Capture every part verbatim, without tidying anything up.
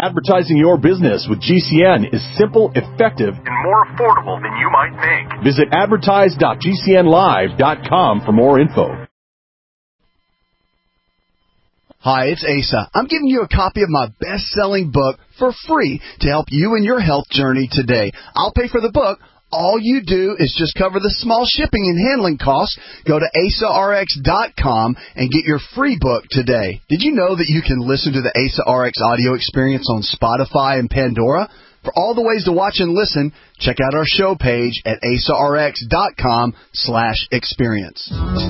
Advertising your business with G C N is simple, effective, and more affordable than you might think. Visit advertise dot g c n live dot com for more info. Hi, it's Asa. I'm giving you a copy of my best-selling book for free to help you in your health journey today. I'll pay for the book. All you do is just cover the small shipping and handling costs. Go to asa r x dot com and get your free book today. Did you know that you can listen to the Asa R X audio experience on Spotify and Pandora? For all the ways to watch and listen, check out our show page at asa r x dot com slash experience.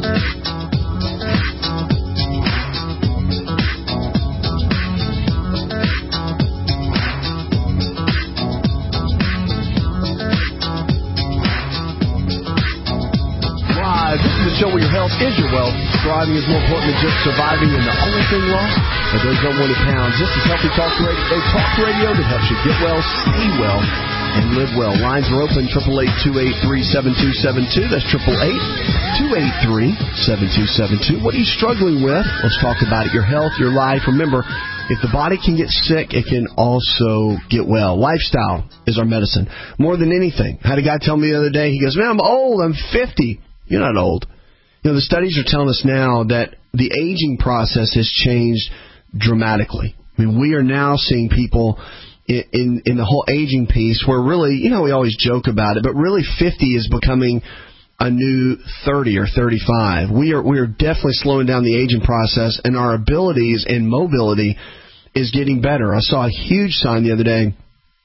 This is the show where your health is your wealth. Thriving is more important than just surviving, and the only thing lost are those unwanted pounds. This is Healthy Talk Radio, talk radio that helps you get well, stay well, and live well. Lines are open, eight eight eight, two eight three, seven two seven two. That's eight eight eight, two eight three, seven two seven two. What are you struggling with? Let's talk about it. Your health, your life. Remember, if the body can get sick, it can also get well. Lifestyle is our medicine. More than anything. I had a guy tell me the other day, he goes, man, I'm old, I'm fifty. You're not old. You know, the studies are telling us now that the aging process has changed dramatically. I mean, we are now seeing people in, in, in the whole aging piece where really, you know, we always joke about it, but really fifty is becoming a new thirty or thirty-five. We are we are definitely slowing down the aging process, and our abilities and mobility is getting better. I saw a huge sign the other day,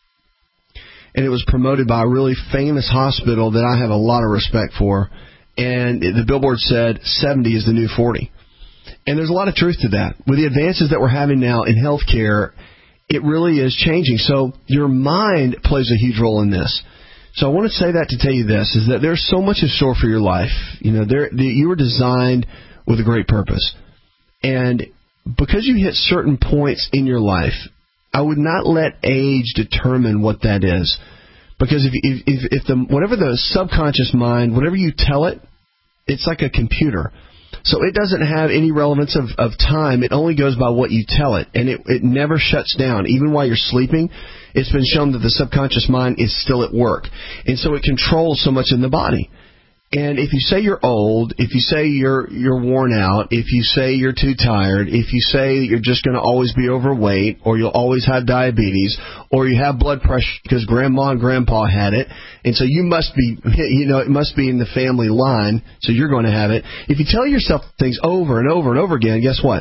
and it was promoted by a really famous hospital that I have a lot of respect for. And the billboard said seventy is the new forty. And there's a lot of truth to that. With the advances that we're having now in healthcare, it really is changing. So your mind plays a huge role in this. So I want to say that to tell you this, is that there's so much in store for your life. You know, there, the, you were designed with a great purpose. And because you hit certain points in your life, I would not let age determine what that is. Because if if if the whatever the subconscious mind, whatever you tell it, it's like a computer. So it doesn't have any relevance of, of time. It only goes by what you tell it. And it, it never shuts down. Even while you're sleeping, it's been shown that the subconscious mind is still at work. And so it controls so much in the body. And if you say you're old, if you say you're you're worn out, if you say you're too tired, if you say you're just going to always be overweight, or you'll always have diabetes, or you have blood pressure because grandma and grandpa had it, and so you must be, you know, it must be in the family line, so you're going to have it. If you tell yourself things over and over and over again, guess what?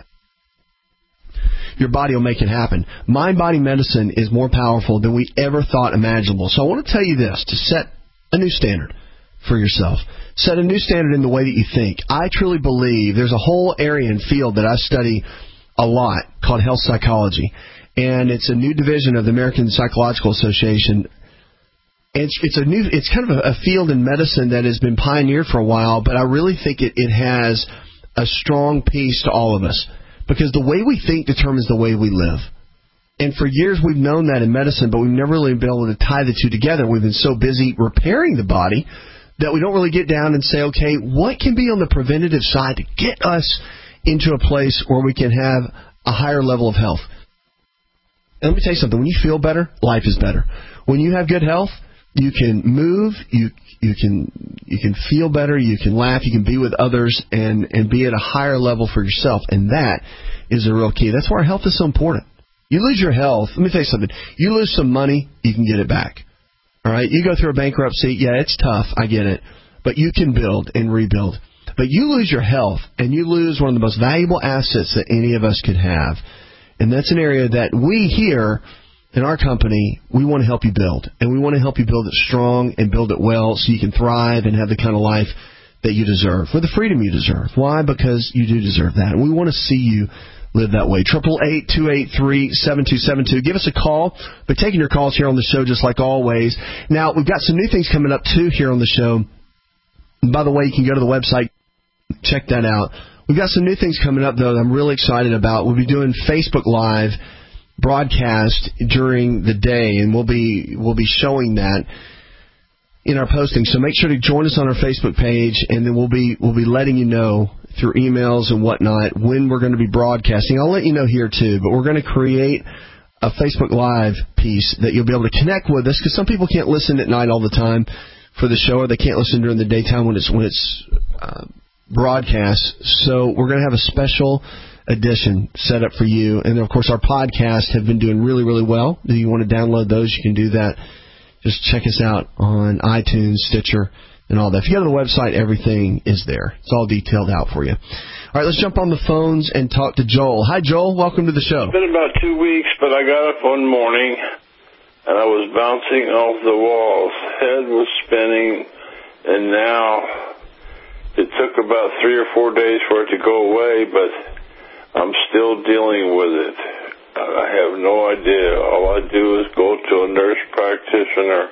Your body will make it happen. Mind-body medicine is more powerful than we ever thought imaginable. So I want to tell you this, to set a new standard for yourself. Set a new standard in the way that you think. I truly believe there's a whole area and field that I study a lot called health psychology. And it's a new division of the American Psychological Association. It's, it's a new, it's kind of a, a field in medicine that has been pioneered for a while, but I really think it, it has a strong piece to all of us. Because the way we think determines the way we live. And for years we've known that in medicine, but we've never really been able to tie the two together. We've been so busy repairing the body that we don't really get down and say, okay, what can be on the preventative side to get us into a place where we can have a higher level of health? And let me tell you something. When you feel better, life is better. When you have good health, you can move, you you can you can feel better, you can laugh, you can be with others, and, and be at a higher level for yourself. And that is a real key. That's why our health is so important. You lose your health, let me tell you something. You lose some money, you can get it back. All right, you go through a bankruptcy, yeah, it's tough, I get it, but you can build and rebuild. But you lose your health, and you lose one of the most valuable assets that any of us could have, and that's an area that we here in our company, we want to help you build, and we want to help you build it strong and build it well so you can thrive and have the kind of life that you deserve, for the freedom you deserve. Why? Because you do deserve that, and we want to see you live that way. eight eight eight, two eight three, seven two seven two. Give us a call. We're taking your calls here on the show just like always. Now, we've got some new things coming up, too, here on the show. And by the way, you can go to the website, check that out. We've got some new things coming up, though, that I'm really excited about. We'll be doing Facebook Live broadcast during the day, and we'll be we'll be showing that in our posting. So make sure to join us on our Facebook page, and then we'll be we'll be letting you know through emails and whatnot when we're going to be broadcasting. I'll let you know here too, but we're going to create a Facebook Live piece that you'll be able to connect with us, because some people can't listen at night all the time for the show, or they can't listen during the daytime when it's when it's uh, broadcast. So we're going to have a special edition set up for you. And, of course, our podcasts have been doing really, really well. If you want to download those, you can do that. Just check us out on iTunes, Stitcher, and all that. If you go to the website, everything is there. It's all detailed out for you. All right, let's jump on the phones and talk to Joel. Hi, Joel. Welcome to the show. It's been about two weeks, but I got up one morning, and I was bouncing off the walls. Head was spinning, and now it took about three or four days for it to go away, but I'm still dealing with it. I have no idea. All I do is go to a nurse practitioner.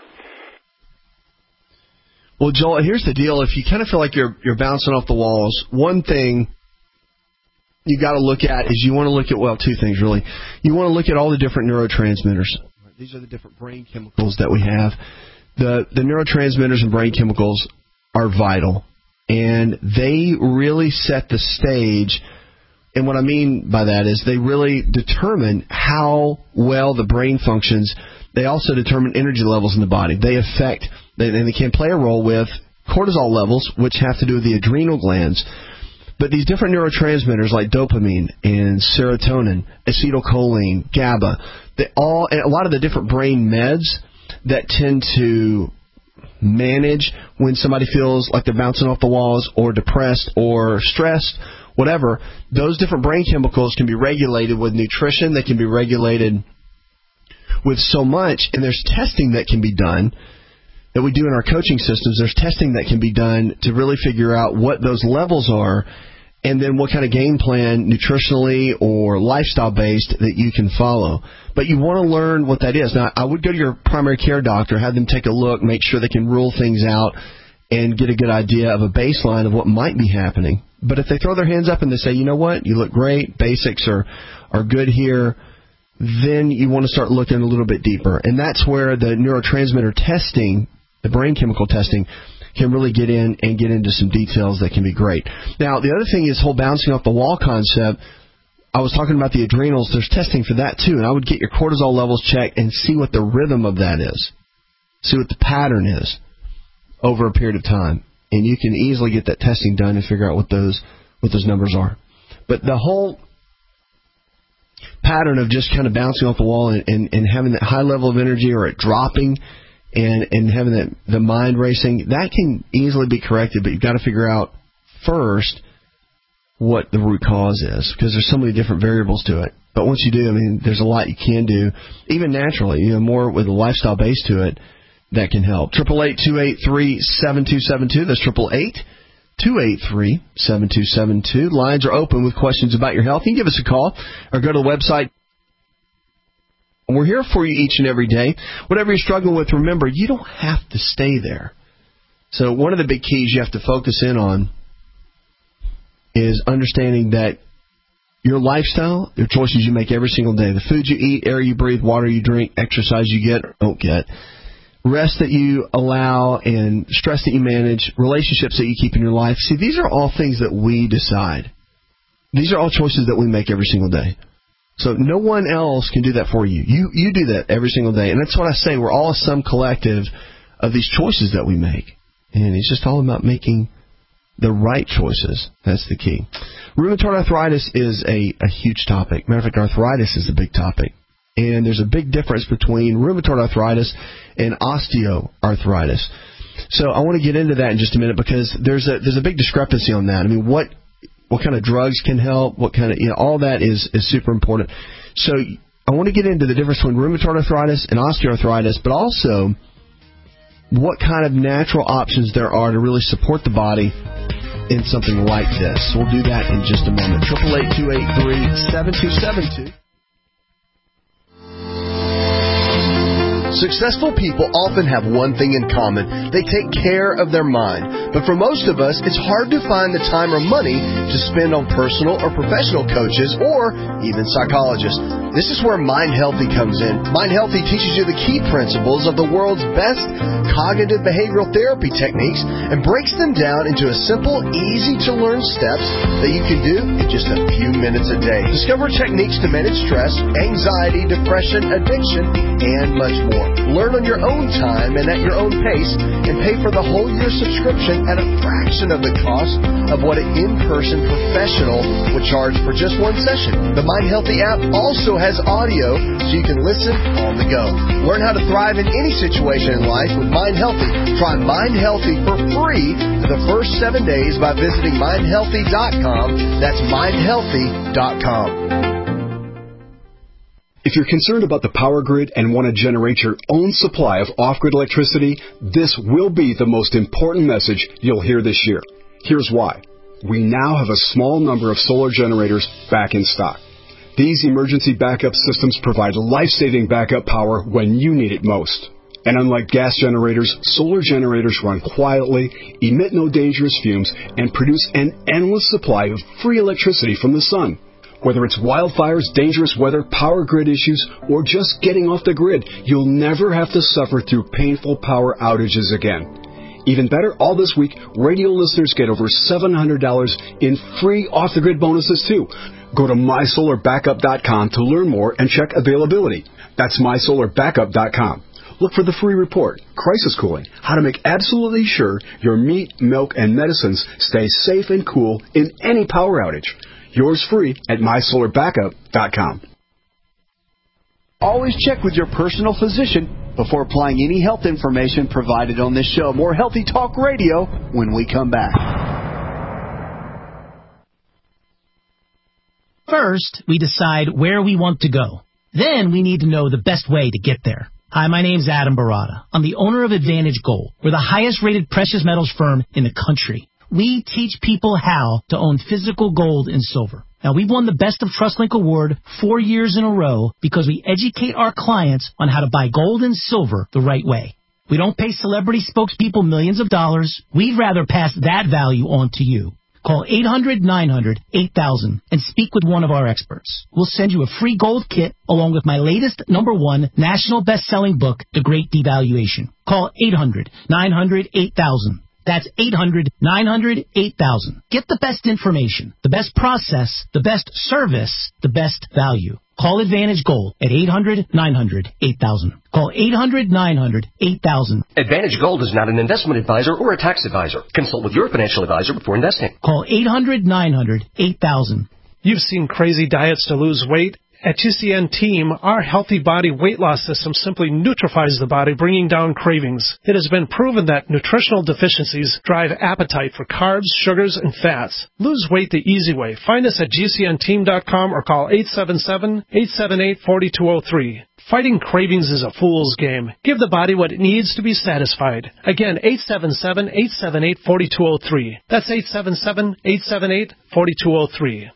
Well, Joel, here's the deal. If you kind of feel like you're you're bouncing off the walls, one thing you got to look at is you want to look at, well, two things, really. You want to look at all the different neurotransmitters. These are the different brain chemicals that we have. The the neurotransmitters and brain chemicals are vital, and they really set the stage. And what I mean by that is they really determine how well the brain functions. They also determine energy levels in the body. They affect, and they can play a role with cortisol levels, which have to do with the adrenal glands. But these different neurotransmitters like dopamine and serotonin, acetylcholine, GABA, they all, and a lot of the different brain meds that tend to manage when somebody feels like they're bouncing off the walls or depressed or stressed, whatever, those different brain chemicals can be regulated with nutrition. They can be regulated with so much, and there's testing that can be done that we do in our coaching systems. There's testing that can be done to really figure out what those levels are and then what kind of game plan, nutritionally or lifestyle-based, that you can follow. But you want to learn what that is. Now, I would go to your primary care doctor, have them take a look, make sure they can rule things out, and get a good idea of a baseline of what might be happening. But if they throw their hands up and they say, you know what, you look great, basics are, are good here, then you want to start looking a little bit deeper. And that's where the neurotransmitter testing, the brain chemical testing, can really get in and get into some details that can be great. Now, the other thing is whole bouncing off the wall concept. I was talking about the adrenals. There's testing for that, too. And I would get your cortisol levels checked and see what the rhythm of that is. See what the pattern is over a period of time. And you can easily get that testing done and figure out what those what those numbers are. But the whole pattern of just kind of bouncing off the wall and, and, and having that high level of energy, or it dropping and, and having that, the mind racing, that can easily be corrected. But you've got to figure out first what the root cause is, because there's so many different variables to it. But once you do, I mean, there's a lot you can do, even naturally, you know, more with a lifestyle base to it, that can help. Triple eight two eight three seven two seven two. That's triple eight two eight three seven two seven two. Lines are open with questions about your health. You can give us a call or go to the website. We're here for you each and every day. Whatever you're struggling with, remember, you don't have to stay there. So one of the big keys you have to focus in on is understanding that your lifestyle, your choices you make every single day, the food you eat, air you breathe, water you drink, exercise you get or don't get, rest that you allow, and stress that you manage, relationships that you keep in your life. See, these are all things that we decide. These are all choices that we make every single day. So no one else can do that for you. You you do that every single day. And that's what I say. We're all some collective of these choices that we make. And it's just all about making the right choices. That's the key. Rheumatoid arthritis is a, a huge topic. Matter of fact, arthritis is a big topic. And there's a big difference between rheumatoid arthritis and osteoarthritis. So I want to get into that in just a minute, because there's a there's a big discrepancy on that. I mean, what what kind of drugs can help? What kind of, you know, all that is, is super important. So I want to get into the difference between rheumatoid arthritis and osteoarthritis, but also what kind of natural options there are to really support the body in something like this. So we'll do that in just a moment. triple eight two eight three seven two seven two. Successful people often have one thing in common. They take care of their mind. But for most of us, it's hard to find the time or money to spend on personal or professional coaches or even psychologists. This is where Mind Healthy comes in. Mind Healthy teaches you the key principles of the world's best cognitive behavioral therapy techniques and breaks them down into a simple, easy-to-learn steps that you can do in just a few minutes a day. Discover techniques to manage stress, anxiety, depression, addiction, and much more. Learn on your own time and at your own pace, and pay for the whole year subscription at a fraction of the cost of what an in-person professional would charge for just one session. The Mind Healthy app also has audio so you can listen on the go. Learn how to thrive in any situation in life with Mind Healthy. Try Mind Healthy for free for the first seven days by visiting mind healthy dot com. That's mind healthy dot com. If you're concerned about the power grid and want to generate your own supply of off-grid electricity, this will be the most important message you'll hear this year. Here's why. We now have a small number of solar generators back in stock. These emergency backup systems provide life-saving backup power when you need it most. And unlike gas generators, solar generators run quietly, emit no dangerous fumes, and produce an endless supply of free electricity from the sun. Whether it's wildfires, dangerous weather, power grid issues, or just getting off the grid, you'll never have to suffer through painful power outages again. Even better, all this week, radio listeners get over seven hundred dollars in free off-the-grid bonuses, too. Go to my solar backup dot com to learn more and check availability. That's my solar backup dot com. Look for the free report, Crisis Cooling, how to make absolutely sure your meat, milk, and medicines stay safe and cool in any power outage. Yours free at my solar backup dot com. Always check with your personal physician before applying any health information provided on this show. More Healthy Talk Radio when we come back. First, we decide where we want to go. Then we need to know the best way to get there. Hi, my name's Adam Barada. I'm the owner of Advantage Gold. We're the highest-rated precious metals firm in the country. We teach people how to own physical gold and silver. Now, we've won the Best of TrustLink Award four years in a row because we educate our clients on how to buy gold and silver the right way. We don't pay celebrity spokespeople millions of dollars. We'd rather pass that value on to you. Call eight hundred, nine hundred, eight thousand and speak with one of our experts. We'll send you a free gold kit along with my latest number one national best-selling book, The Great Devaluation. Call eight hundred, nine hundred, eight thousand. That's eight hundred, nine hundred, eight thousand. Get the best information, the best process, the best service, the best value. Call Advantage Gold at eight hundred, nine hundred, eight thousand. Call eight hundred, nine hundred, eight thousand. Advantage Gold is not an investment advisor or a tax advisor. Consult with your financial advisor before investing. Call eight hundred, nine hundred, eight thousand. You've seen crazy diets to lose weight. At G C N Team, our Healthy Body weight loss system simply neutralizes the body, bringing down cravings. It has been proven that nutritional deficiencies drive appetite for carbs, sugars, and fats. Lose weight the easy way. Find us at G C N team dot com or call eight seven seven, eight seven eight, four two zero three. Fighting cravings is a fool's game. Give the body what it needs to be satisfied. Again, eight seven seven, eight seven eight, four two zero three. That's eight seven seven, eight seven eight, four two zero three.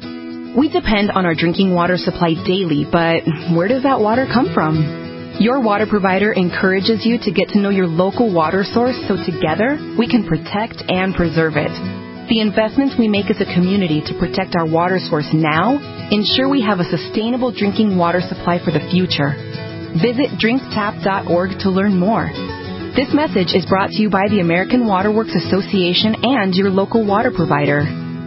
We depend on our drinking water supply daily, but where does that water come from? Your water provider encourages you to get to know your local water source so together we can protect and preserve it. The investments we make as a community to protect our water source now ensure we have a sustainable drinking water supply for the future. Visit drink tap dot org to learn more. This message is brought to you by the American Water Works Association and your local water provider.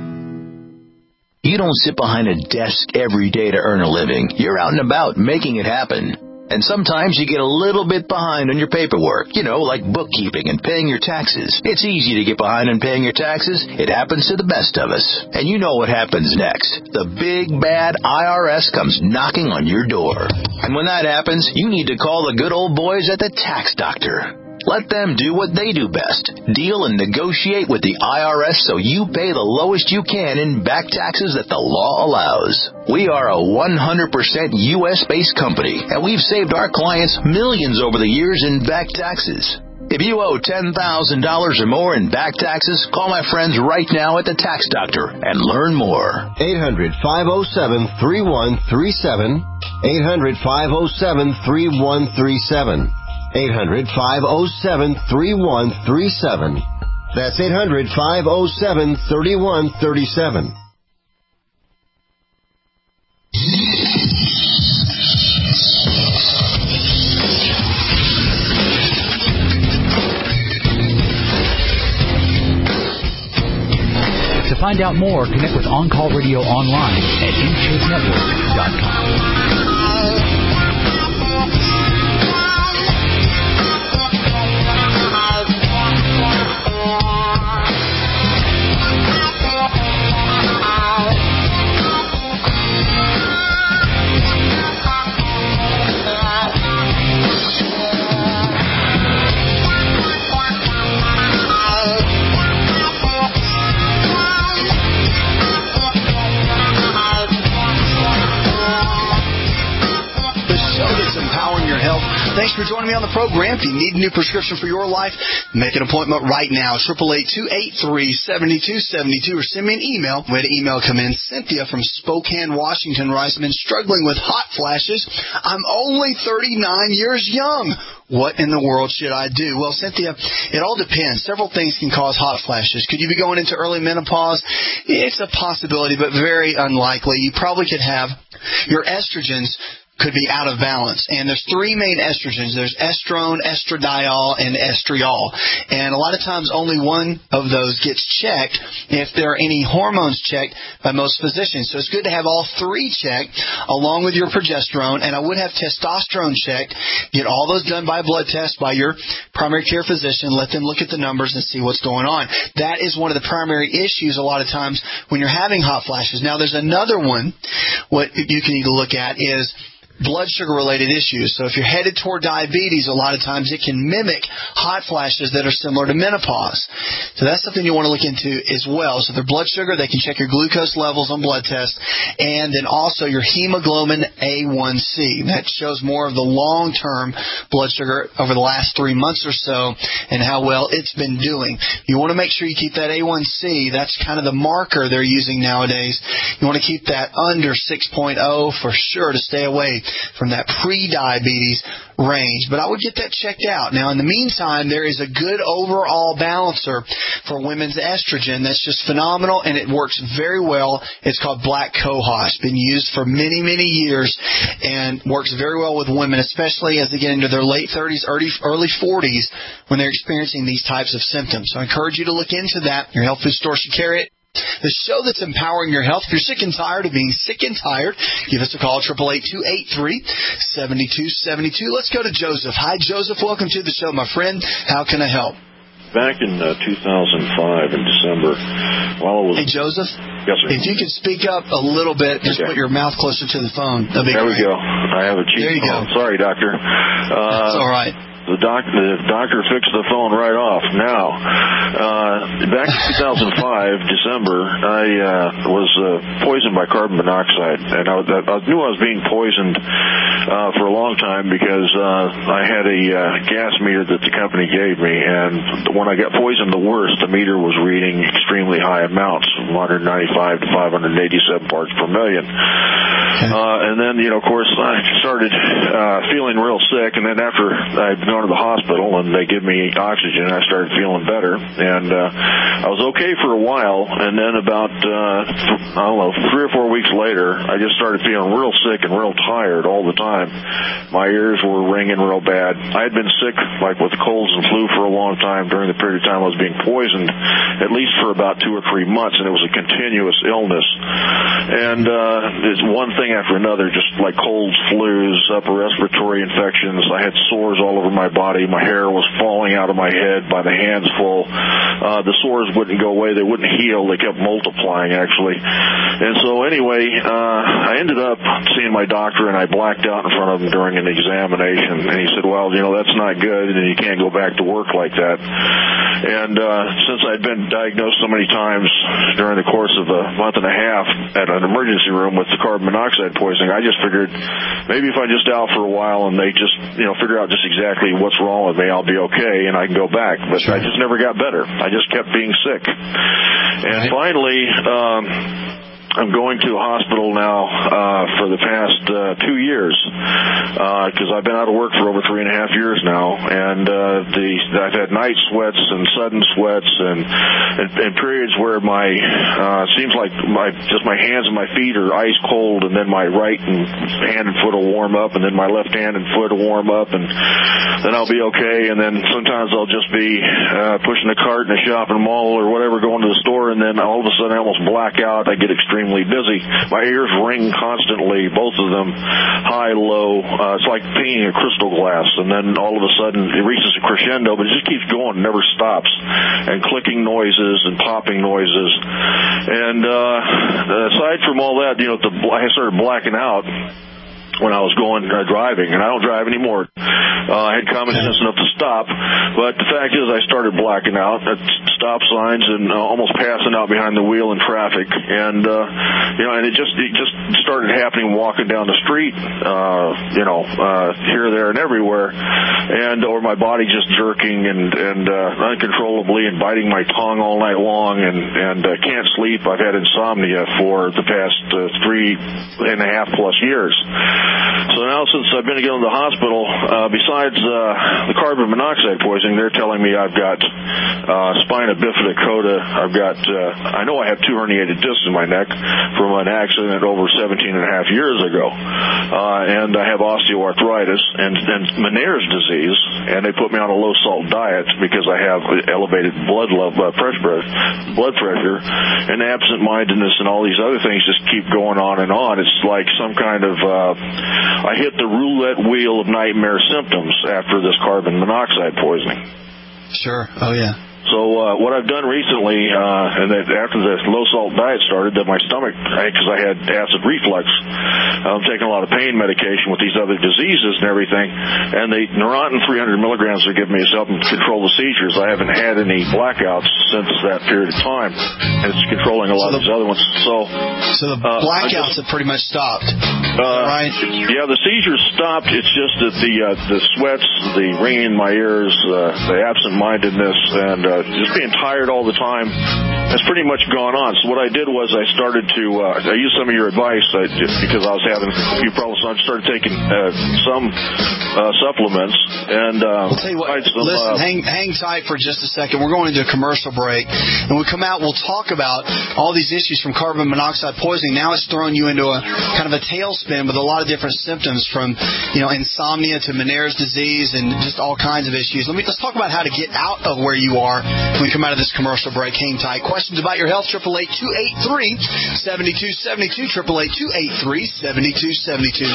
You don't sit behind a desk every day to earn a living. You're out and about making it happen. And sometimes you get a little bit behind on your paperwork, you know, like bookkeeping and paying your taxes. It's easy to get behind on paying your taxes. It happens to the best of us. And you know what happens next. The big, bad I R S comes knocking on your door. And when that happens, you need to call the good old boys at the Tax Doctor. Let them do what they do best. Deal and negotiate with the I R S so you pay the lowest you can in back taxes that the law allows. We are a one hundred percent U S-based company, and we've saved our clients millions over the years in back taxes. If you owe ten thousand dollars or more in back taxes, call my friends right now at the Tax Doctor and learn more. eight hundred, five oh seven, three one three seven. eight hundred, five oh seven, three one three seven. eight hundred, five oh seven, three one three seven. That's eight hundred, five oh seven, three one three seven. To find out more, connect with On Call Radio online at in chase network dot com. Thanks for joining me on the program. If you need a new prescription for your life, make an appointment right now. eight eight eight, two eight three, seven two seven two or send me an email. We had an email come in. Cynthia from Spokane, Washington writes, I've been struggling with hot flashes. I'm only thirty-nine years young. What in the world should I do? Well, Cynthia, it all depends. Several things can cause hot flashes. Could you be going into early menopause? It's a possibility, but very unlikely. You probably could have your estrogens could be out of balance. And there's three main estrogens. There's estrone, estradiol, and estriol. And a lot of times only one of those gets checked if there are any hormones checked by most physicians. So it's good to have all three checked along with your progesterone. And I would have testosterone checked. Get all those done by blood test by your primary care physician. Let them look at the numbers and see what's going on. That is one of the primary issues a lot of times when you're having hot flashes. Now, there's another one. What you can need to look at is blood sugar-related issues. So if you're headed toward diabetes, a lot of times it can mimic hot flashes that are similar to menopause. So that's something you want to look into as well. So their blood sugar, they can check your glucose levels on blood tests, and then also your hemoglobin A one C. That shows more of the long-term blood sugar over the last three months or so and how well it's been doing. You want to make sure you keep that A one C. That's kind of the marker they're using nowadays. You want to keep that under six point oh for sure to stay away from that pre-diabetes range. But I would get that checked out. Now, in the meantime, there is a good overall balancer for women's estrogen that's just phenomenal, and it works very well. It's called Black Cohosh. Been used for many, many years and works very well with women, especially as they get into their late thirties, early, early forties when they're experiencing these types of symptoms. So I encourage you to look into that. Your health food store should carry it. The show that's empowering your health. If you're sick and tired of being sick and tired, give us a call, eight eight eight, two eight three, seven two seven two. Let's go to Joseph. Hi, Joseph. Welcome to the show, my friend. How can I help? Back in uh, two thousand five, in December, while I was... Hey, Joseph? Yes, sir. If you could speak up a little bit, just okay. Put your mouth closer to the phone. That'd be there great. we go. I have a cheap There you phone. go. Sorry, doctor. Uh, That's all right. The, doc, the doctor fixed the phone right off. Now, uh, back in two thousand five, December, I uh, was uh, poisoned by carbon monoxide, and I, I knew I was being poisoned uh, for a long time because uh, I had a uh, gas meter that the company gave me, and when I got poisoned the worst, the meter was reading extremely high amounts, from one hundred ninety-five to five hundred eighty-seven parts per million. Uh, and then, you know, of course, I started uh, feeling real sick, and then after I'd gone to the hospital and they give me oxygen, I started feeling better, and uh, I was okay for a while, and then about uh, I don't know three or four weeks later, I just started feeling real sick and real tired all the time. My ears were ringing real bad. I had been sick like with colds and flu for a long time during the period of time I was being poisoned, at least for about two or three months, and it was a continuous illness, and uh, it's one thing after another, just like colds, flus, upper respiratory infections. I had sores all over my body. My hair was falling out of my head by the handful. Uh, the sores wouldn't go away. They wouldn't heal. They kept multiplying, actually. And so anyway, uh, I ended up seeing my doctor, and I blacked out in front of him during an examination. And he said, well, you know, that's not good, and you can't go back to work like that. And uh, since I'd been diagnosed so many times during the course of a month and a half at an emergency room with the carbon monoxide poisoning, I just figured maybe if I just out for a while and they just, you know, figure out just exactly what's wrong with me, I'll be okay and I can go back. But sure. I just never got better. I just kept being sick. And right. finally, um, I'm going to a hospital now uh, for the past uh, two years because uh, I've been out of work for over three and a half years now, and uh, the I've had night sweats and sudden sweats and, and, and periods where my uh, seems like my just my hands and my feet are ice cold, and then my right and hand and foot will warm up, and then my left hand and foot will warm up, and then I'll be okay. And then sometimes I'll just be uh, pushing a cart in a shopping mall or whatever, going to the store, and then all of a sudden I almost black out. I get extremely dizzy. My ears ring constantly, both of them, high, low. Uh, it's like painting a crystal glass, and then all of a sudden it reaches a crescendo, but it just keeps going, never stops, and clicking noises and popping noises. And uh, aside from all that, you know, the, I started blacking out when I was going uh, driving, and I don't drive anymore. Uh, I had common sense enough to stop, but the fact is I started blacking out at stop signs and uh, almost passing out behind the wheel in traffic, and uh, you know, and it just it just started happening walking down the street, uh, you know, uh, here, there, and everywhere, and or my body just jerking and and uh, uncontrollably and biting my tongue all night long, and and uh, can't sleep. I've had insomnia for the past uh, three and a half plus years. So now, since I've been to go to the hospital, uh, besides uh, the carbon monoxide poisoning, they're telling me I've got uh, spina bifida coda. I've got, uh, I know I have two herniated discs in my neck from an accident over seventeen and a half years ago, uh, and I have osteoarthritis and, and Meniere's disease, and they put me on a low-salt diet because I have elevated blood level, uh, pressure, blood pressure, and absent-mindedness and all these other things just keep going on and on. It's like some kind of uh, I hit the roulette wheel of nightmare symptoms after this carbon monoxide poisoning. Sure. Oh, yeah. So uh, what I've done recently, uh, and that after the low-salt diet started, that my stomach, because I had acid reflux, I'm taking a lot of pain medication with these other diseases and everything, and the Neurontin three hundred milligrams they're giving me is helping control the seizures. I haven't had any blackouts since that period of time, and it's controlling a lot so the, of these other ones. So, so the uh, blackouts just, have pretty much stopped, uh, right? Yeah, the seizures stopped. It's just that the uh, the sweats, the ringing in my ears, uh, the absent-mindedness, and uh, just being tired all the time has pretty much gone on. So what I did was I started to, uh, I used some of your advice uh, because I was having a few problems. So I started taking uh, some uh, supplements. And uh, I'll tell you what, some, listen, uh, hang, hang tight for just a second. We're going into a commercial break. And when we come out, we'll talk about all these issues from carbon monoxide poisoning. Now it's throwing you into a kind of a tailspin with a lot of different symptoms from, you know, insomnia to Meniere's disease and just all kinds of issues. Let me, let's talk about how to get out of where you are when we come out of this commercial break. Hang tight. Questions about your health, eight eight eight, two eight three, seven two seven two, eight eight eight, two eight three, seven two seven two.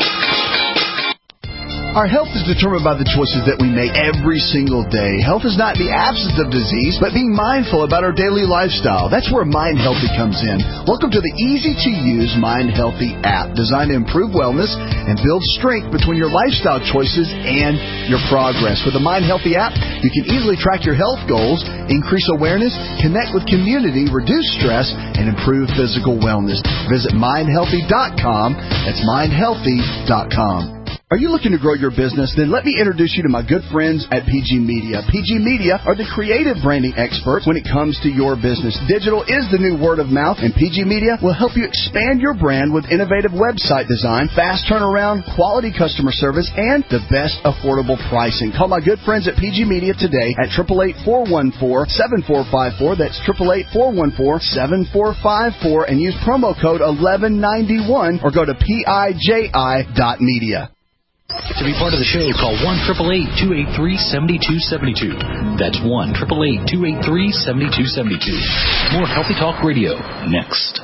Our health is determined by the choices that we make every single day. Health is not the absence of disease, but being mindful about our daily lifestyle. That's where Mind Healthy comes in. Welcome to the easy-to-use Mind Healthy app, designed to improve wellness and build strength between your lifestyle choices and your progress. With the Mind Healthy app, you can easily track your health goals, increase awareness, connect with community, reduce stress, and improve physical wellness. Visit mind healthy dot com. That's mind healthy dot com. Are you looking to grow your business? Then let me introduce you to my good friends at P G Media. P G Media are the creative branding experts when it comes to your business. Digital is the new word of mouth, and P G Media will help you expand your brand with innovative website design, fast turnaround, quality customer service, and the best affordable pricing. Call my good friends at P G Media today at eight eight eight, four one four, seven four five four. That's eight eight eight, four one four, seven four five four, and use promo code eleven ninety-one or go to P I J I dot media. To be part of the show, call one eight eight eight, two eight three, seven two seven two. That's one eight eight eight, two eight three, seven two seven two. More Healthy Talk Radio next.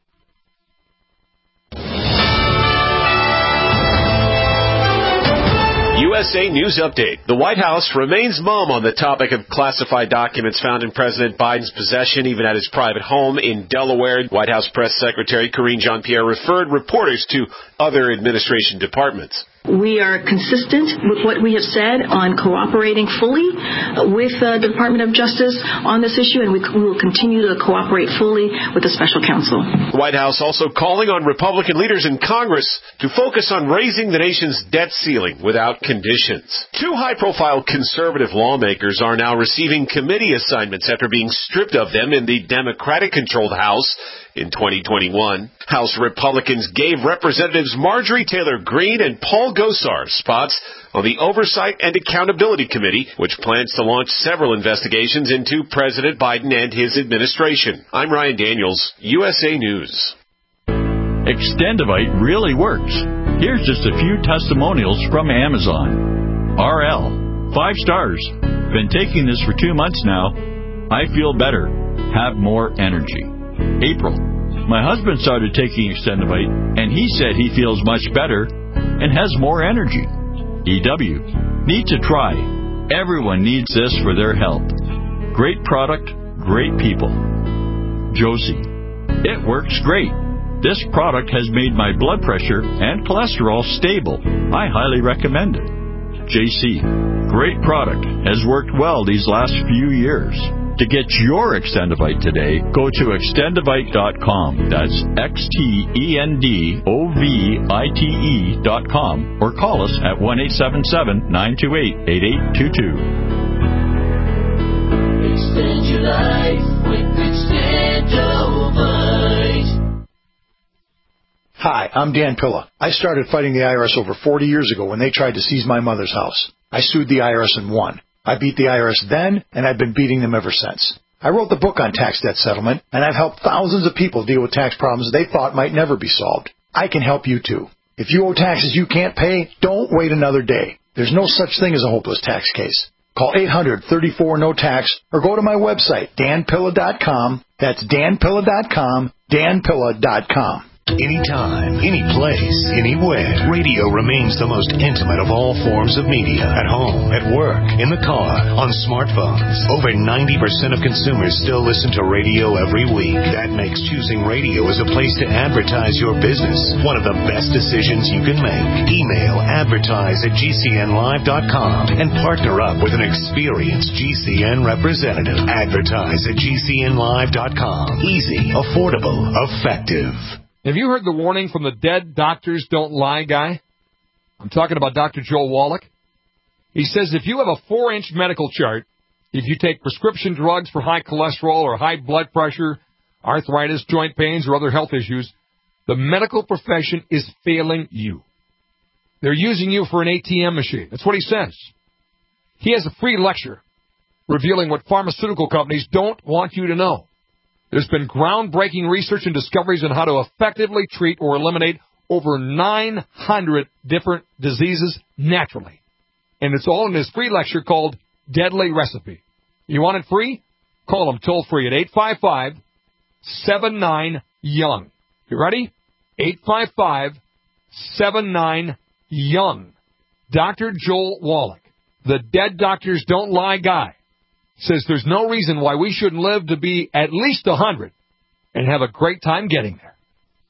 U S A News Update. The White House remains mum on the topic of classified documents found in President Biden's possession, even at his private home in Delaware. White House Press Secretary Karine Jean-Pierre referred reporters to other administration departments. We are consistent with what we have said on cooperating fully with uh, the Department of Justice on this issue, and we, we will continue to cooperate fully with the special counsel. The White House also calling on Republican leaders in Congress to focus on raising the nation's debt ceiling without conditions. Two high-profile conservative lawmakers are now receiving committee assignments after being stripped of them in the Democratic-controlled House in twenty twenty-one. House Republicans gave Representatives Marjorie Taylor Greene and Paul Gosar spots on the Oversight and Accountability Committee, which plans to launch several investigations into President Biden and his administration. I'm Ryan Daniels, U S A News. Extendivite really works. Here's just a few testimonials from Amazon. R L, five stars. Been taking this for two months now. I feel better. Have more energy. April, my husband started taking Extendivite, and he said he feels much better and has more energy. E W, need to try. Everyone needs this for their health. Great product, great people. Josie, it works great. This product has made my blood pressure and cholesterol stable. I highly recommend it. J C, great product. Has worked well these last few years. To get your Extendivite today, go to extendivite dot com. That's X T E N D O V I T E dot com. Or call us at one eight seven seven, nine two eight, eight eight two two. Extend your life with Extendivite. Hi, I'm Dan Pilla. I started fighting the I R S over forty years ago when they tried to seize my mother's house. I sued the I R S and won. I beat the I R S then, and I've been beating them ever since. I wrote the book on tax debt settlement, and I've helped thousands of people deal with tax problems they thought might never be solved. I can help you too. If you owe taxes you can't pay, don't wait another day. There's no such thing as a hopeless tax case. Call eight hundred, thirty-four, no tax or go to my website, dan pilla dot com. That's dan pilla dot com, dan pilla dot com. Anytime, any place, anywhere. Radio remains the most intimate of all forms of media. At home, at work, in the car, on smartphones. Over ninety percent of consumers still listen to radio every week. That makes choosing radio as a place to advertise your business one of the best decisions you can make. Email advertise at g c n live dot com and partner up with an experienced G C N representative. Advertise at g c n live dot com. Easy, affordable, effective. Have you heard the warning from the Dead Doctors Don't Lie guy? I'm talking about Doctor Joel Wallach. He says if you have a four-inch medical chart, if you take prescription drugs for high cholesterol or high blood pressure, arthritis, joint pains, or other health issues, the medical profession is failing you. They're using you for an A T M machine. That's what he says. He has a free lecture revealing what pharmaceutical companies don't want you to know. There's been groundbreaking research and discoveries on how to effectively treat or eliminate over nine hundred different diseases naturally. And it's all in his free lecture called Deadly Recipe. You want it free? Call him toll free at eight five five, seven nine, young. You ready? eight five five, seven nine, young. Doctor Joel Wallach, the Dead Doctors Don't Lie guy, says there's no reason why we shouldn't live to be at least one hundred and have a great time getting there.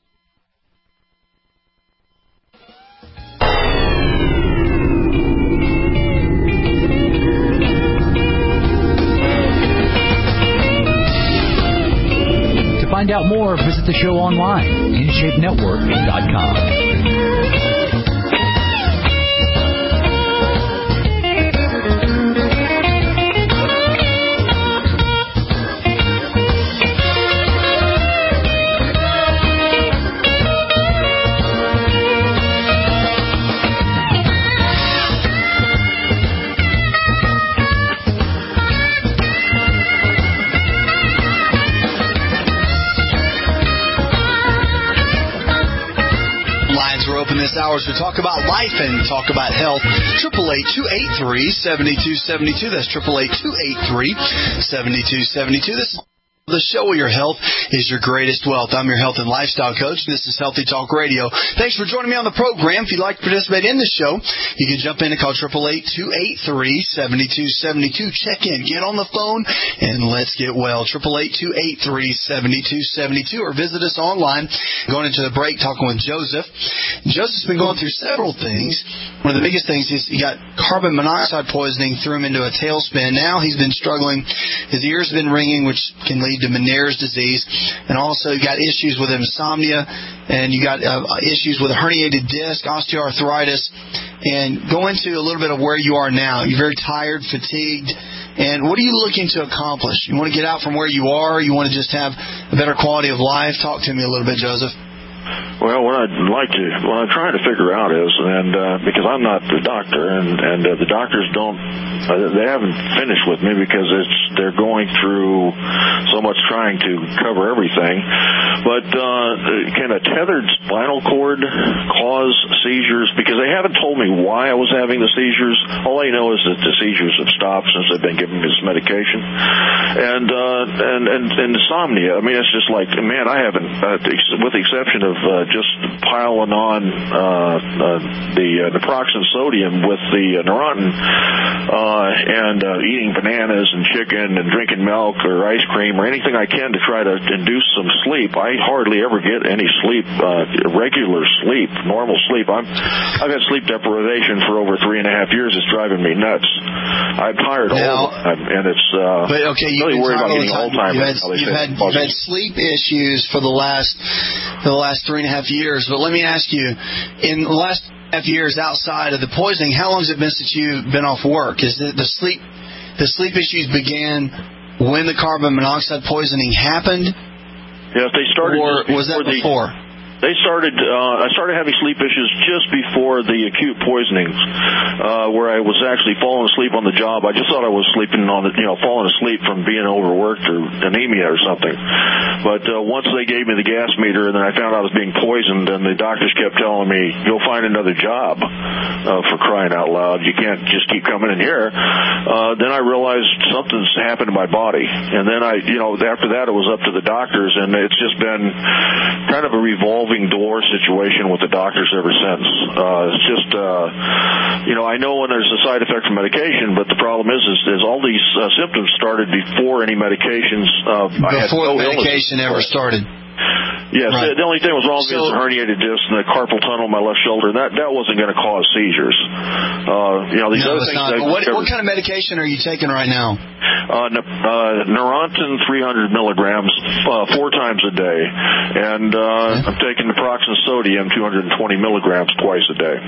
To find out more, visit the show online, in shape network dot com. This hour to talk about life and talk about health. Triple eight two eight three seventy two seventy two. That's triple eight two eight three seventy two seventy two. This is the show where your health is your greatest wealth. I'm your health and lifestyle coach. This is Healthy Talk Radio. Thanks for joining me on the program. If you'd like to participate in the show, you can jump in and call triple eight two eight three seventy two seventy two. Check in, get on the phone, and let's get well. triple eight two eight three seventy two seventy two, or visit us online. Going into the break, talking with Joseph. Joseph's been going through several things. One of the biggest things is he got carbon monoxide poisoning, threw him into a tailspin. Now he's been struggling. His ears have been ringing, which can lead to Meniere's disease, and also you got issues with insomnia, and you got uh, issues with a herniated disc, osteoarthritis, and go into a little bit of where you are now. You're very tired, fatigued, and what are you looking to accomplish? You want to get out from where you are? You want to just have a better quality of life? Talk to me a little bit, Joseph. Well, what I'd like to, what I'm trying to figure out is, and uh, because I'm not the doctor, and and uh, the doctors don't, uh, they haven't finished with me because it's they're going through so much trying to cover everything. But uh, can a tethered spinal cord cause seizures? Because they haven't told me why I was having the seizures. All I know is that the seizures have stopped since they've been giving me this medication, and uh, and, and and insomnia. I mean, it's just like, man, I haven't, uh, with the exception of uh, just piling on uh, uh, the uh, naproxen sodium with the uh, Neurontin uh, and uh, eating bananas and chicken and drinking milk or ice cream or anything I can to try to induce some sleep. I hardly ever get any sleep, uh, regular sleep, normal sleep. I'm, I've had sleep deprivation for over three and a half years. It's driving me nuts. I'm tired all the time, and it's uh, but okay, you've really been worried about tired all getting the time. Alzheimer's. You've had, you've had, you've had sleep issues for the last for the last three and a half years. But let me ask you, in the last half years outside of the poisoning, how long has it been since you've been off work? Is it the sleep the sleep issues began when the carbon monoxide poisoning happened? Yeah, they started. Or was that before? The, They started. Uh, I started having sleep issues just before the acute poisonings, uh, where I was actually falling asleep on the job. I just thought I was sleeping on the, you know, falling asleep from being overworked or anemia or something. But uh, once they gave me the gas meter, and then I found out I was being poisoned, and the doctors kept telling me, "You'll find another job." Uh, for crying out loud, you can't just keep coming in here. Uh, then I realized something's happened to my body, and then I, you know, after that it was up to the doctors, and it's just been kind of a revolving door situation with the doctors ever since. Uh, it's just, uh, you know, I know when there's a side effect from medication, but the problem is, is, is all these uh, symptoms started before any medications. Uh, before I had no the medication ever started. Yes, right. the, the only thing that was wrong with so, me was the herniated disc and the carpal tunnel in my left shoulder. That that wasn't going to cause seizures. Uh, you know, these no, other it's things. Not. That, what, what kind of medication are you taking right now? Uh, uh, Neurontin three hundred milligrams uh, four times a day, and uh, okay. I'm taking naproxen sodium two hundred twenty milligrams twice a day.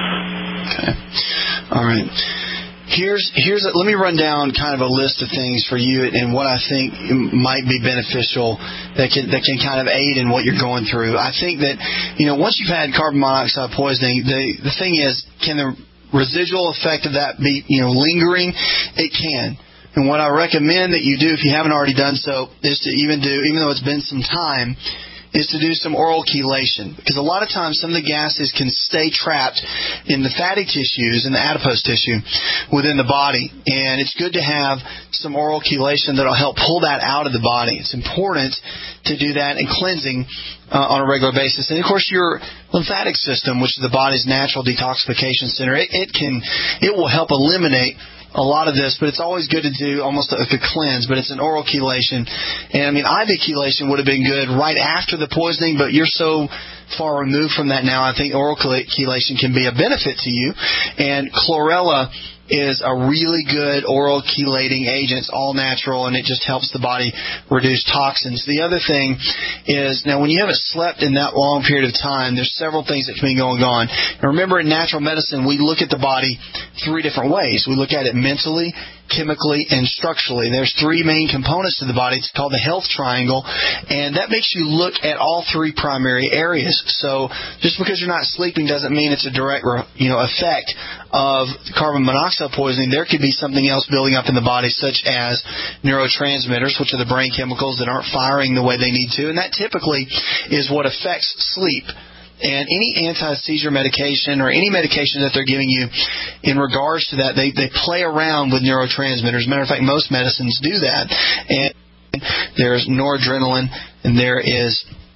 Okay. All right. Here's here's a, let me run down kind of a list of things for you and what I think might be beneficial that can that can kind of aid in what you're going through. I think that, you know, once you've had carbon monoxide poisoning, the the thing is, can the residual effect of that be, you know, lingering? It can. And what I recommend that you do, if you haven't already done so, is to even do, even though it's been some time, is to do some oral chelation. Because a lot of times some of the gases can stay trapped in the fatty tissues and the adipose tissue within the body. And it's good to have some oral chelation that will help pull that out of the body. It's important to do that and cleansing uh, on a regular basis. And, of course, your lymphatic system, which is the body's natural detoxification center, it, it can it will help eliminate a lot of this, but it's always good to do almost like a cleanse, but it's an oral chelation. And, I mean, I V chelation would have been good right after the poisoning, but you're so far removed from that now, I think oral chelation can be a benefit to you. And chlorella is a really good oral chelating agent. It's all natural, and it just helps the body reduce toxins. The other thing is, now when you haven't slept in that long period of time, there's several things that can be going on. And remember, in natural medicine, we look at the body three different ways. We look at it mentally, chemically, and structurally. There's three main components to the body. It's called the health triangle, and that makes you look at all three primary areas. So just because you're not sleeping doesn't mean it's a direct, you know, effect of carbon monoxide poisoning. There could be something else building up in the body, such as neurotransmitters, which are the brain chemicals that aren't firing the way they need to, and that typically is what affects sleep. And any anti-seizure medication or any medication that they're giving you in regards to that, they, they play around with neurotransmitters. As a matter of fact, most medicines do that. And there's noradrenaline, and there is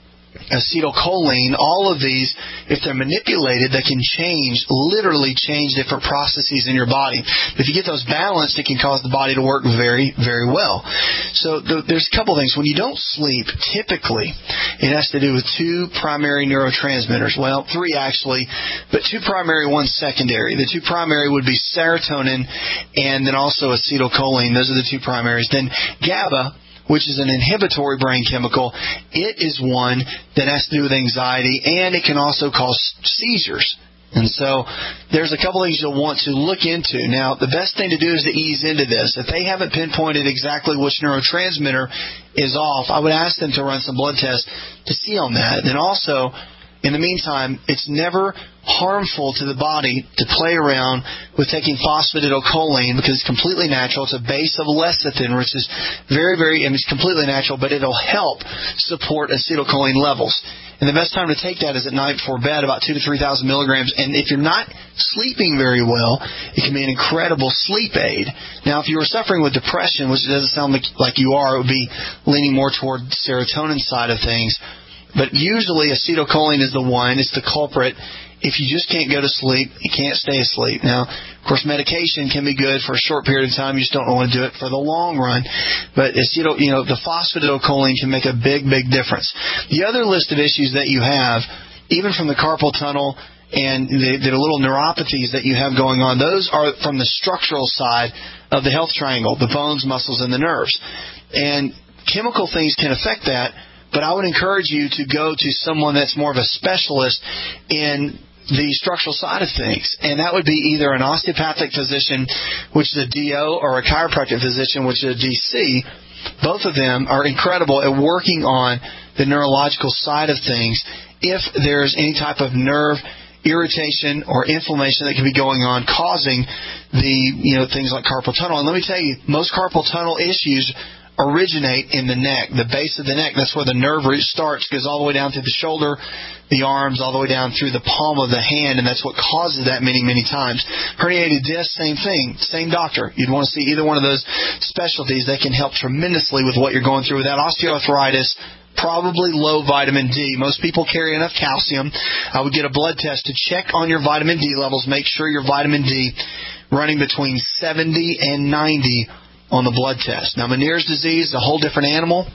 acetylcholine. All of these, if they're manipulated, they can change, literally change different processes in your body. If you get those balanced, it can cause the body to work very, very well. So the, there's a couple things. When you don't sleep, typically, it has to do with two primary neurotransmitters. Well, three actually, but two primary, one secondary. The two primary would be serotonin and then also acetylcholine. Those are the two primaries. Then GABA, which is an inhibitory brain chemical, it is one that has to do with anxiety, and it can also cause seizures. And so there's a couple things you'll want to look into. Now, the best thing to do is to ease into this. If they haven't pinpointed exactly which neurotransmitter is off, I would ask them to run some blood tests to see on that. And also, in the meantime, it's never harmful to the body to play around with taking phosphatidylcholine because it's completely natural. It's a base of lecithin, which is very, very, I mean, it's completely natural, but it'll help support acetylcholine levels. And the best time to take that is at night before bed, about two to three thousand milligrams. And if you're not sleeping very well, it can be an incredible sleep aid. Now, if you were suffering with depression, which doesn't sound like, like you are, it would be leaning more toward the serotonin side of things. But usually acetylcholine is the one, it's the culprit. If you just can't go to sleep, you can't stay asleep. Now, of course, medication can be good for a short period of time. You just don't want to do it for the long run. But acetyl, you know, the phosphatidylcholine can make a big, big difference. The other list of issues that you have, even from the carpal tunnel and the, the little neuropathies that you have going on, those are from the structural side of the health triangle, the bones, muscles, and the nerves. And chemical things can affect that. But I would encourage you to go to someone that's more of a specialist in the structural side of things. And that would be either an osteopathic physician, which is a D O, or a chiropractic physician, which is a D C. Both of them are incredible at working on the neurological side of things if there's any type of nerve irritation or inflammation that could be going on causing the, you know, things like carpal tunnel. And let me tell you, most carpal tunnel issues originate in the neck, the base of the neck. That's where the nerve root starts, goes all the way down through the shoulder, the arms, all the way down through the palm of the hand, and that's what causes that many, many times. Herniated disc, same thing, same doctor. You'd want to see either one of those specialties. They can help tremendously with what you're going through with that. Osteoarthritis, probably low vitamin D. Most people carry enough calcium. I would get a blood test to check on your vitamin D levels. Make sure your vitamin D running between seventy and ninety on the blood test. Now, Meniere's disease is a whole different animal.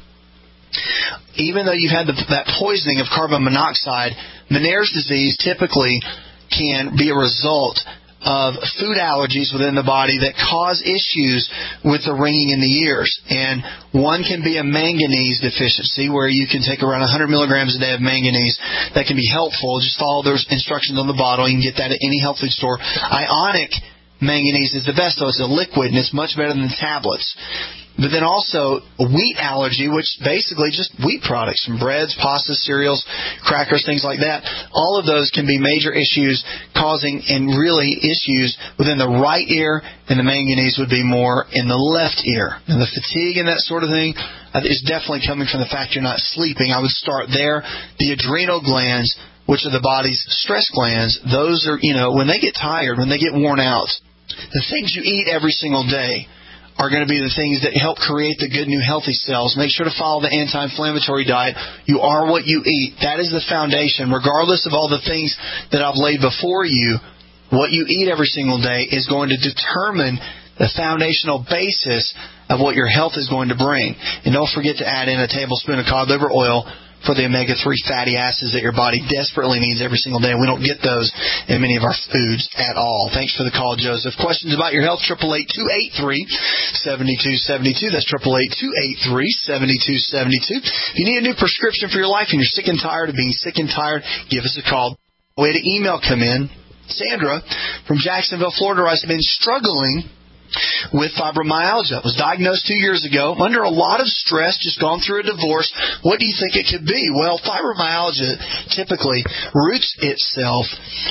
Even though you've had the, that poisoning of carbon monoxide, Meniere's disease typically can be a result of food allergies within the body that cause issues with the ringing in the ears. And one can be a manganese deficiency, where you can take around one hundred milligrams a day of manganese. That can be helpful. Just follow those instructions on the bottle. You can get that at any health food store. Ionic manganese is the best, though. It's a liquid, and it's much better than tablets. But then also wheat allergy, which basically just wheat products, from breads, pastas, cereals, crackers, things like that. All of those can be major issues causing, and really issues within the right ear, and the manganese would be more in the left ear. And the fatigue and that sort of thing is definitely coming from the fact you're not sleeping. I would start there. The adrenal glands, which are the body's stress glands, those are, you know, when they get tired, when they get worn out, the things you eat every single day are going to be the things that help create the good, new, healthy cells. Make sure to follow the anti-inflammatory diet. You are what you eat. That is the foundation. Regardless of all the things that I've laid before you, what you eat every single day is going to determine the foundational basis of what your health is going to bring. And don't forget to add in a tablespoon of cod liver oil for the omega three fatty acids that your body desperately needs every single day. We don't get those in many of our foods at all. Thanks for the call, Joseph. Questions about your health, eight eight eight, two eight three, seven two seven two. That's eight eight eight, two eight three, seven two seven two. If you need a new prescription for your life and you're sick and tired of being sick and tired, give us a call. We had an email come in. Sandra from Jacksonville, Florida, writes, I've been struggling with fibromyalgia. Was diagnosed two years ago, under a lot of stress, just gone through a divorce. What do you think it could be? Well, fibromyalgia typically roots itself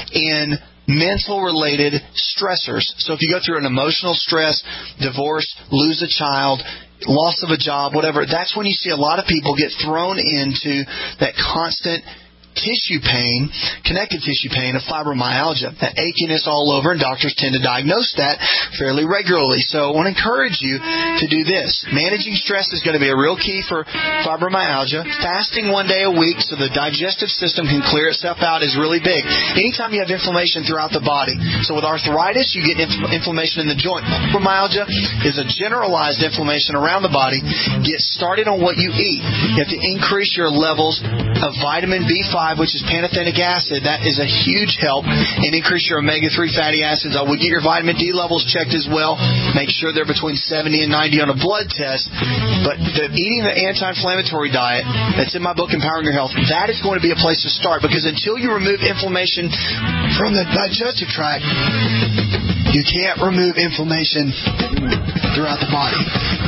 in mental-related stressors. So if you go through an emotional stress, divorce, lose a child, loss of a job, whatever, that's when you see a lot of people get thrown into that constant tissue pain, connective tissue pain of fibromyalgia, that achiness all over, and doctors tend to diagnose that fairly regularly. So I want to encourage you to do this. Managing stress is going to be a real key for fibromyalgia. Fasting one day a week so the digestive system can clear itself out is really big. Anytime you have inflammation throughout the body. So with arthritis, you get inf- inflammation in the joint. Fibromyalgia is a generalized inflammation around the body. Get started on what you eat. You have to increase your levels of vitamin B five five, which is pantothenic acid. That is a huge help and increase your omega three fatty acids. I would get your vitamin D levels checked as well. Make sure they're between seventy and ninety on a blood test. But the, eating the anti-inflammatory diet that's in my book, Empowering Your Health, that is going to be a place to start, because until you remove inflammation from the digestive tract, you can't remove inflammation throughout the body.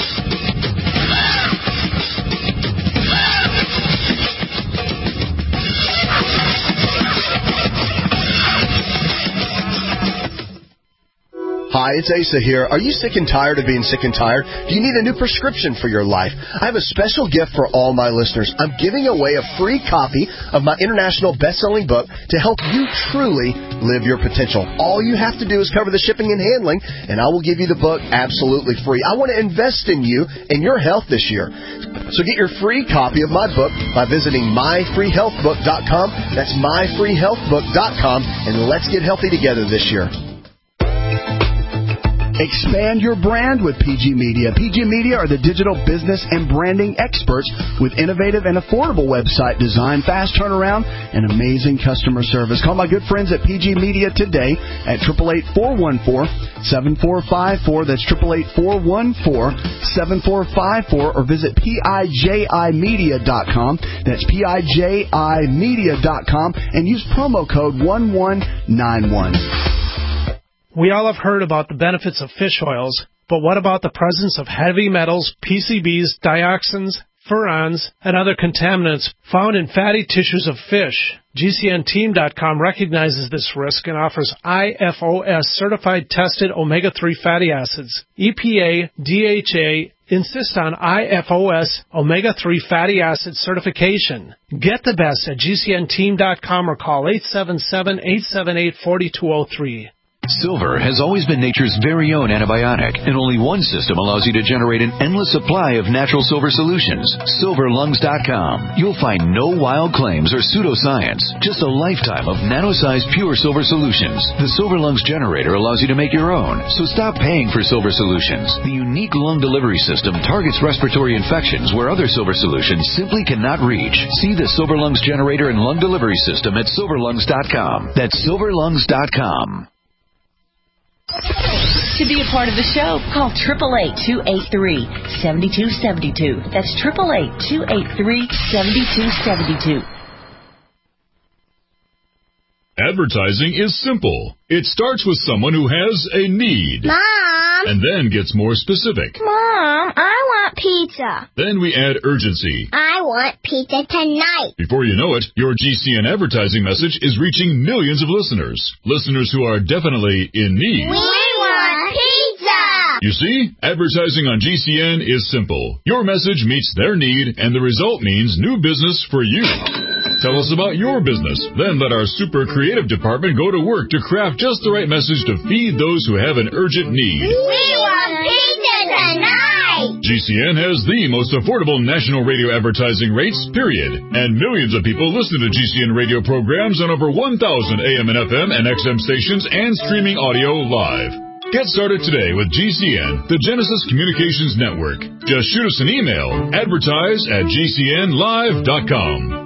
Hi, it's Asa here. Are you sick and tired of being sick and tired? Do you need a new prescription for your life? I have a special gift for all my listeners. I'm giving away a free copy of my international best-selling book to help you truly live your potential. All you have to do is cover the shipping and handling, and I will give you the book absolutely free. I want to invest in you and your health this year. So get your free copy of my book by visiting my free health book dot com. That's my free health book dot com, and let's get healthy together this year. Expand your brand with P G Media. P G Media are the digital business and branding experts with innovative and affordable website design, fast turnaround, and amazing customer service. Call my good friends at P G Media today at eight eight eight, four one four, seven four five four. That's eight eight eight, four one four, seven four five four, or visit P I J I media dot com. That's P I J I media dot com, and use promo code one one nine one. We all have heard about the benefits of fish oils, but what about the presence of heavy metals, P C Bs, dioxins, furans, and other contaminants found in fatty tissues of fish? G C N team dot com recognizes this risk and offers I F O S certified tested omega three fatty acids. E P A, D H A insist on I F O S omega three fatty acid certification. Get the best at G C N team dot com or call eight seven seven, eight seven eight, four two zero three. Silver has always been nature's very own antibiotic, and only one system allows you to generate an endless supply of natural silver solutions. silver lungs dot com. You'll find no wild claims or pseudoscience, just a lifetime of nano-sized pure silver solutions. The Silver Lungs generator allows you to make your own, so stop paying for silver solutions. The unique lung delivery system targets respiratory infections where other silver solutions simply cannot reach. See the Silver Lungs generator and lung delivery system at silver lungs dot com. That's silver lungs dot com. To be a part of the show, call eight eight eight, two eight three, seven two seven two. That's eight eight eight, two eight three, seven two seven two. Advertising is simple. It starts with someone who has a need. Mom! And then gets more specific. Mom, I want pizza. Then we add urgency. I want pizza tonight. Before you know it, your G C N advertising message is reaching millions of listeners. Listeners who are definitely in need. We want pizza! You see, advertising on G C N is simple. Your message meets their need, and the result means new business for you. Tell us about your business. Then let our super creative department go to work to craft just the right message to feed those who have an urgent need. We want pizza tonight! G C N has the most affordable national radio advertising rates, period. And millions of people listen to G C N radio programs on over one thousand A M and F M and X M stations and streaming audio live. Get started today with G C N, the Genesis Communications Network. Just shoot us an email, advertise at G C N live dot com.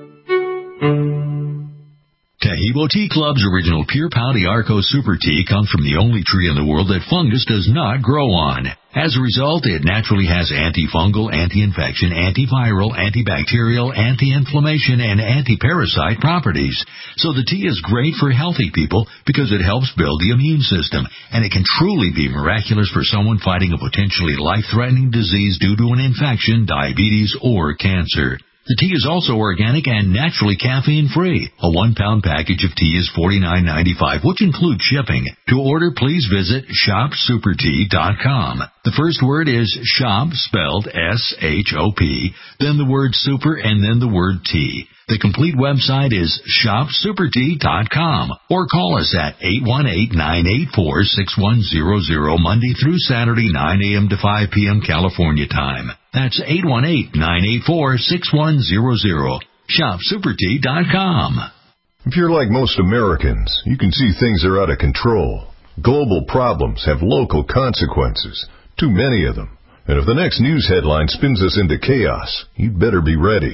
Tahibo Tea Club's original Pure Pau d'Arco Super Tea comes from the only tree in the world that fungus does not grow on. As a result, it naturally has antifungal, anti-infection, antiviral, antibacterial, anti-inflammation, and anti-parasite properties. So the tea is great for healthy people because it helps build the immune system, and it can truly be miraculous for someone fighting a potentially life-threatening disease due to an infection, diabetes, or cancer. The tea is also organic and naturally caffeine-free. A one-pound package of tea is forty-nine ninety-five, which includes shipping. To order, please visit shop super tea dot com. The first word is shop, spelled S H O P, then the word super, and then the word tea. The complete website is shop super tea dot com, or call us at eight one eight, nine eight four, six one zero zero Monday through Saturday, nine a.m. to five p.m. California time. That's eight one eight, nine eight four, six one zero zero. shop super tea dot com. If you're like most Americans, you can see things are out of control. Global problems have local consequences, too many of them. And if the next news headline spins us into chaos, you'd better be ready.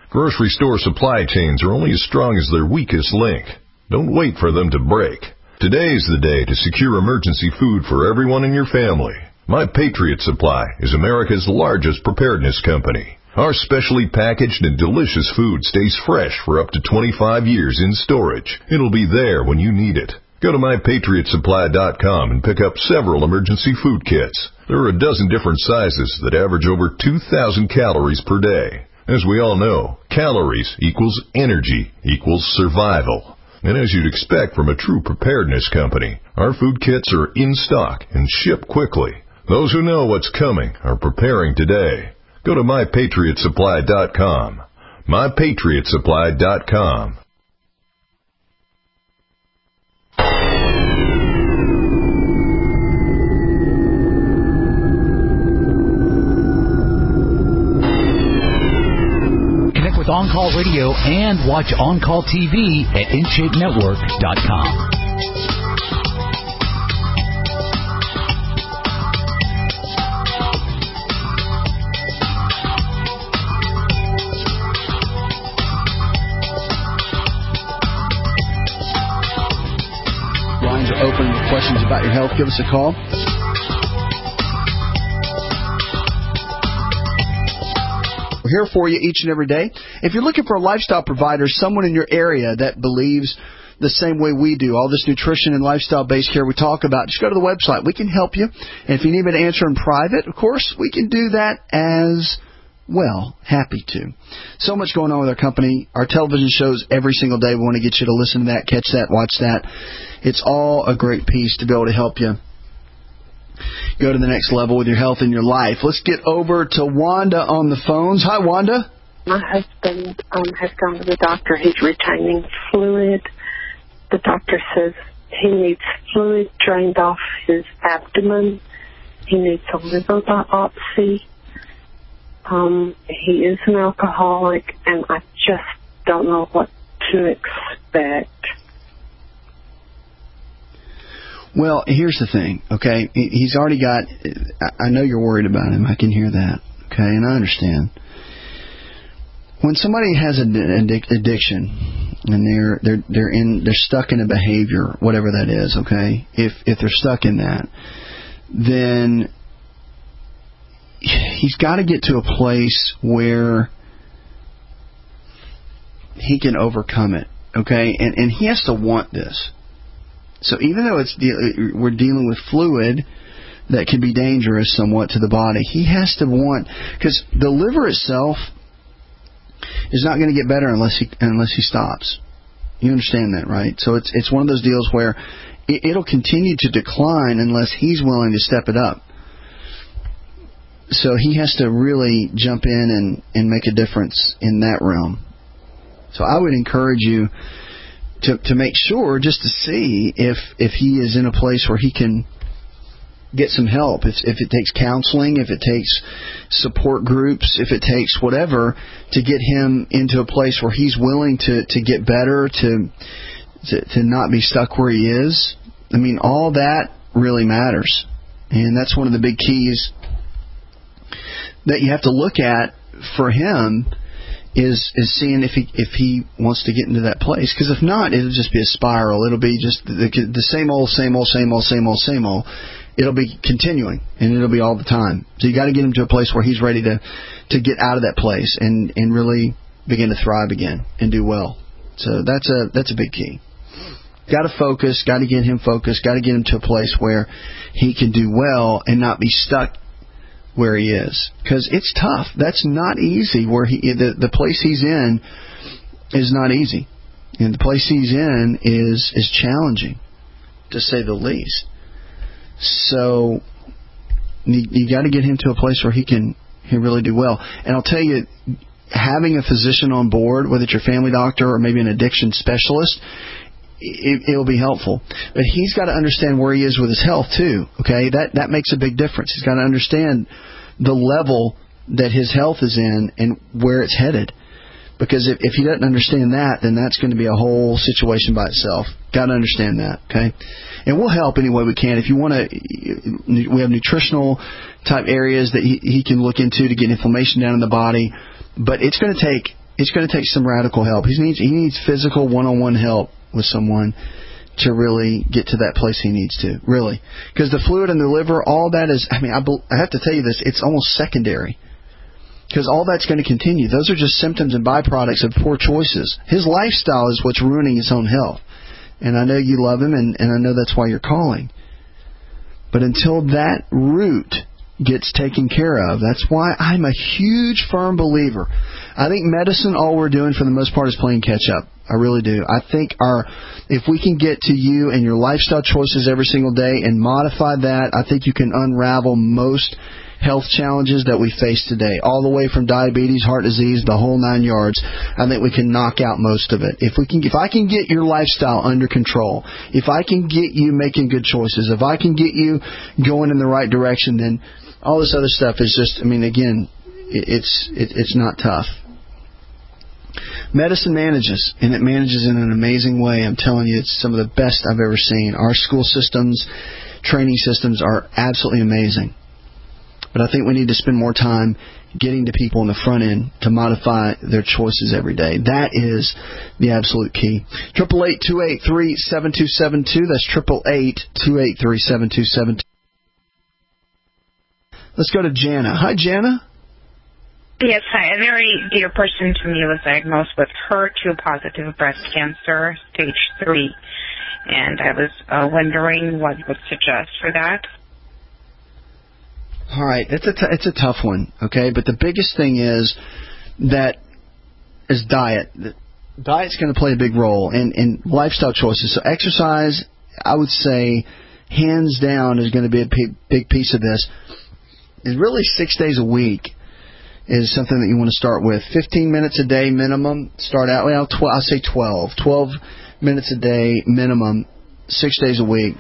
Grocery store supply chains are only as strong as their weakest link. Don't wait for them to break. Today's the day to secure emergency food for everyone in your family. My Patriot Supply is America's largest preparedness company. Our specially packaged and delicious food stays fresh for up to twenty-five years in storage. It'll be there when you need it. Go to my patriot supply dot com and pick up several emergency food kits. There are a dozen different sizes that average over two thousand calories per day. As we all know, calories equals energy equals survival. And as you'd expect from a true preparedness company, our food kits are in stock and ship quickly. Those who know what's coming are preparing today. Go to my patriot supply dot com. my patriot supply dot com. Connect with On Call Radio and watch On Call T V at in shape network dot com. Lines are open with questions about your health. Give us a call. We're here for you each and every day. If you're looking for a lifestyle provider, someone in your area that believes the same way we do, all this nutrition and lifestyle-based care we talk about, just go to the website. We can help you. And if you need me to answer in private, of course, we can do that as well. Happy to. So much going on with our company. Our television shows every single day. We want to get you to listen to that, catch that, watch that. It's all a great piece to be able to help you go to the next level with your health and your life. Let's get over to Wanda on the phones. Hi, Wanda. My husband um, has gone to the doctor. He's retaining fluid. The doctor says he needs fluid drained off his abdomen. He needs a liver biopsy. Um, he is an alcoholic, and I just don't know what to expect. Well, here's the thing, okay? He's already got, I know you're worried about him. I can hear that, okay? And I understand. When somebody has an addiction and they're they're they're in they're stuck in a behavior, whatever that is, okay? If if they're stuck in that, then he's got to get to a place where he can overcome it, okay? And and he has to want this. So even though it's de- we're dealing with fluid that can be dangerous somewhat to the body, he has to want, because the liver itself is not going to get better unless he unless he stops. You understand that, right? So it's it's one of those deals where it, it'll continue to decline unless he's willing to step it up. So he has to really jump in and, and make a difference in that realm. So I would encourage you to to make sure, just to see if if he is in a place where he can get some help. If if it takes counseling, if it takes support groups, if it takes whatever, to get him into a place where he's willing to, to get better, to, to to not be stuck where he is. I mean, all that really matters. And that's one of the big keys that you have to look at for him, is is seeing if he if he wants to get into that place. Because if not, it'll just be a spiral. It'll be just the, the same old, same old, same old, same old, same old. It'll be continuing, and it'll be all the time. So you got to get him to a place where he's ready to to get out of that place and, and really begin to thrive again and do well. So that's a that's a big key. Got to focus. Got to get him focused. Got to get him to a place where he can do well and not be stuck where he is, because it's tough. That's not easy. Where he the the place he's in is not easy, and the place he's in is is challenging, to say the least. So you, you got to get him to a place where he can he really do well. And I'll tell you, having a physician on board, whether it's your family doctor or maybe an addiction specialist, it, it'll be helpful. But he's got to understand where he is with his health too. Okay, that that makes a big difference. He's got to understand the level that his health is in and where it's headed. Because if, if he doesn't understand that, then that's going to be a whole situation by itself. Got to understand that, okay? And we'll help any way we can. If you want to, we have nutritional type areas that he, he can look into to get inflammation down in the body. But it's going to take it's going to take some radical help. He needs he needs physical one-on-one help with someone to really get to that place he needs to, really. Because the fluid in the liver, all that is, I mean, I, I have to tell you this, it's almost secondary. Because all that's going to continue. Those are just symptoms and byproducts of poor choices. His lifestyle is what's ruining his own health. And I know you love him, and, and I know that's why you're calling. But until that root gets taken care of, that's why I'm a huge, firm believer. I think medicine, all we're doing for the most part is playing catch-up. I really do. I think our, if we can get to you and your lifestyle choices every single day and modify that, I think you can unravel most health challenges that we face today, all the way from diabetes, heart disease, the whole nine yards. I think we can knock out most of it. If we can, if I can get your lifestyle under control, if I can get you making good choices, if I can get you going in the right direction, then all this other stuff is just, I mean, again, it's it, it's not tough. Medicine manages, and it manages in an amazing way. I'm telling you, it's some of the best I've ever seen. Our school systems, training systems are absolutely amazing. But I think we need to spend more time getting to people on the front end to modify their choices every day. That is the absolute key. eight eight eight, two eight three, seven two seven two. That's eight eight eight, two eight three, seven two seven two. Let's go to Jana. Hi, Jana. Yes, hi. A very dear person to me was diagnosed with H E R two positive breast cancer, stage three. And I was uh, wondering what you would suggest for that. All right, it's a t- it's a tough one, okay? But the biggest thing is that is diet. Diet's going to play a big role in, in lifestyle choices. So exercise, I would say, hands down, is going to be a p- big piece of this. Is really six days a week is something that you want to start with. fifteen minutes a day minimum. Start out, well, tw- I'll say twelve. twelve minutes a day minimum, six days a week,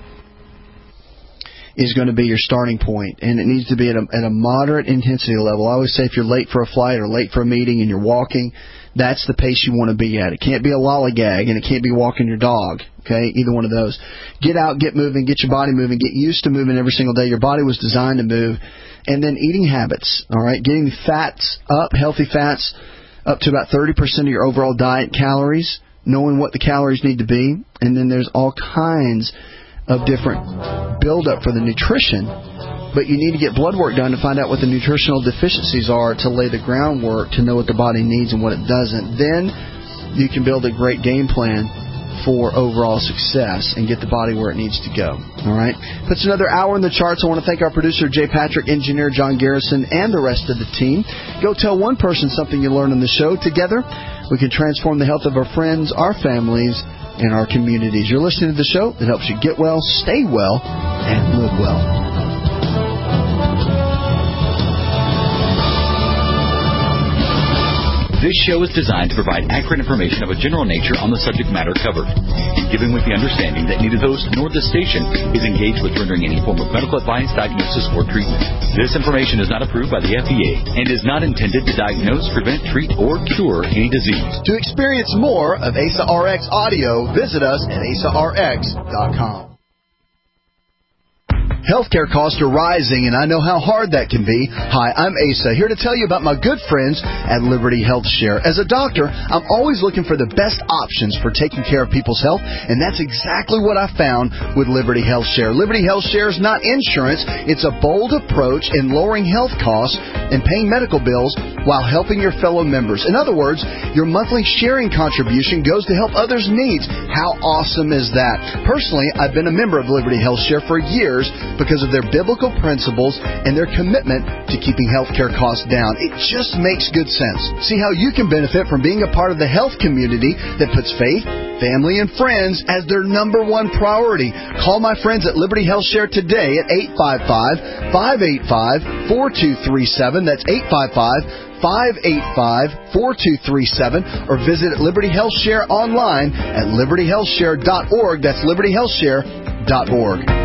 is going to be your starting point, and it needs to be at a, at a moderate intensity level. I always say if you're late for a flight or late for a meeting and you're walking, that's the pace you want to be at. It can't be a lollygag, and it can't be walking your dog, okay, either one of those. Get out, get moving, get your body moving, get used to moving every single day. Your body was designed to move. And then eating habits, all right, getting fats up, healthy fats, up to about thirty percent of your overall diet calories, knowing what the calories need to be, and then there's all kinds of different build-up for the nutrition, but you need to get blood work done to find out what the nutritional deficiencies are to lay the groundwork to know what the body needs and what it doesn't. Then you can build a great game plan for overall success and get the body where it needs to go. All right? That's another hour in the charts. I want to thank our producer, Jay Patrick, engineer John Garrison, and the rest of the team. Go tell one person something you learned on the show. Together, we can transform the health of our friends, our families, and our communities. You're listening to the show that helps you get well, stay well, and live well. This show is designed to provide accurate information of a general nature on the subject matter covered, in giving with the understanding that neither host nor the station is engaged with rendering any form of medical advice, diagnosis, or treatment. This information is not approved by the F D A and is not intended to diagnose, prevent, treat, or cure any disease. To experience more of A S A R X audio, visit us at A S A R X dot com. Healthcare costs are rising, and I know how hard that can be. Hi, I'm Asa, here to tell you about my good friends at Liberty Health Share. As a doctor, I'm always looking for the best options for taking care of people's health, and that's exactly what I found with Liberty Health Share. Liberty Health Share is not insurance. It's a bold approach in lowering health costs and paying medical bills while helping your fellow members. In other words, your monthly sharing contribution goes to help others' needs. How awesome is that? Personally, I've been a member of Liberty Health Share for years because of their biblical principles and their commitment to keeping healthcare costs down. It just makes good sense. See how you can benefit from being a part of the health community that puts faith, family, and friends as their number one priority. Call my friends at Liberty Health Share today at eight five five, five eight five, four two three seven. That's eight five five, five eight five, four two three seven, or visit Liberty Health Share online at liberty health share dot org. That's liberty health share dot org.